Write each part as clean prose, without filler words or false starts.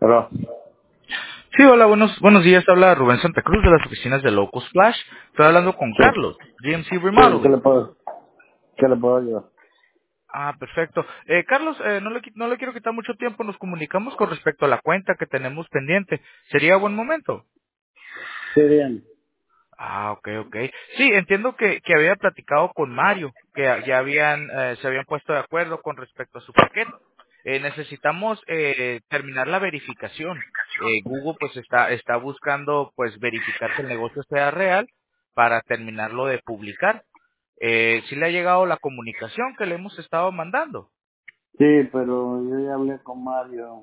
Pero, Sí, hola, buenos días. Habla Rubén Santa Cruz de las oficinas de Locus Flash. Estoy hablando con sí, Carlos, GMC sí, Remodeling. qué le puedo ayudar? Ah, perfecto. Carlos, no le quiero quitar mucho tiempo. Nos comunicamos con respecto a la cuenta que tenemos pendiente. ¿Sería buen momento? Sí, bien. Ah, ok, ok. Sí, entiendo que había platicado con Mario, que ya se habían puesto de acuerdo con respecto a su paquete. Necesitamos terminar la verificación. Google pues está buscando pues verificar que el negocio sea real para terminarlo de publicar. ¿Sí le ha llegado la comunicación que le hemos estado mandando? Sí, pero yo ya hablé con Mario.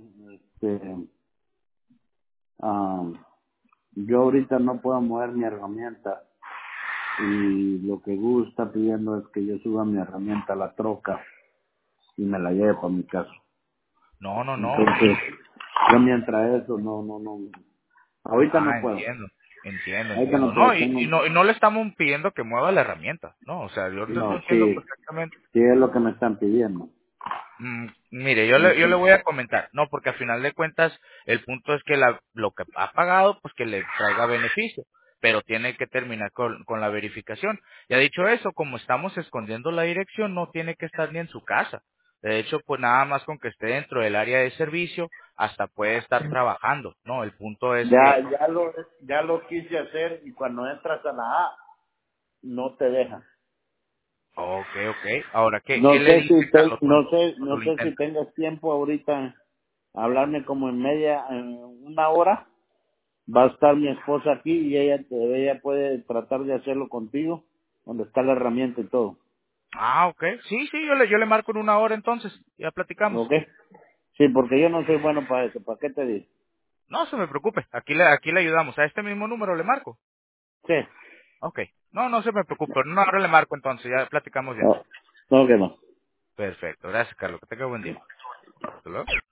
Ah, yo ahorita no puedo mover mi herramienta y lo que Gus está pidiendo es que yo suba mi herramienta a la troca y me la lleve para mi casa. No, no, no. Entonces, yo mientras eso, no. Ahorita Ah, no puedo. Ahorita entiendo. no No, puedo. y no le estamos pidiendo que mueva la herramienta. No, o sea, yo No, entiendo sí, perfectamente. sí es lo que me están pidiendo. Mire, yo le Ok. voy a comentar, no, porque al final de cuentas el punto es que lo que ha pagado, pues que le traiga beneficio, pero tiene que terminar con la verificación. Ya dicho eso, como estamos escondiendo la dirección, no tiene que estar ni en su casa. De hecho, pues nada más con que esté dentro del área de servicio, hasta puede estar trabajando, ¿no? El punto es que, Ya lo quise hacer y cuando entras a la A no te deja. ok, ahora, ¿qué le dice Carlos cuando No lo sé si intenta? tengas tiempo ahorita a hablarme como en una hora. Va a estar mi esposa aquí y ella puede tratar de hacerlo contigo, donde está la herramienta y todo. Ah, ok, sí, yo le marco en una hora entonces, ya platicamos. ¿Ok? Sí, porque yo no soy bueno para eso. ¿Para qué te digo? No se me preocupe, aquí le ayudamos. A este mismo número le marco. Sí. Ok. No se me preocupe. No, ahora le marco entonces. Ya platicamos bien. No, no que no. Perfecto. Gracias, Carlos. Que tenga buen día. Hasta luego.